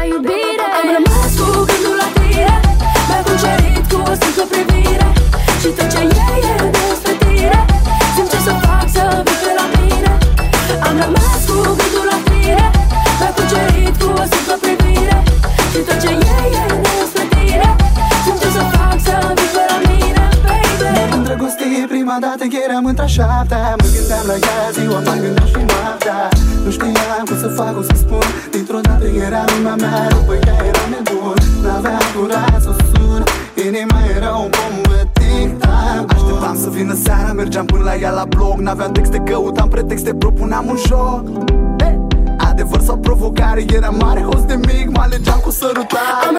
iubire. Am rămas cu gândul la tine, mi-ai cucerit cu o simplă privire. Și tot ce e despre tine, simt ce să fac să vii pe la mine. Am rămas cu gândul la tine, mi-ai cucerit cu o simplă privire. Și tot ce e despre tine, simt ce să fac să vii pe la mine, baby. M-am îndrăgostit prima dată când eram între-a șaptea. Mă gândeam la ea ziua, mă gândeam și noaptea. Nu știam cum să fac, cum să spun. Dintr-o dată era lumea mea, după ea eram nebun. N-aveam curaj să o sun, inima era un bombă tic-tac. Așteptam să vină seara, mergeam până la ea la blog. N-aveam texte, căutam pretexte, propuneam un joc. Adevăr sau provocare, era mare host de mic, mă alegeam cu sărutare.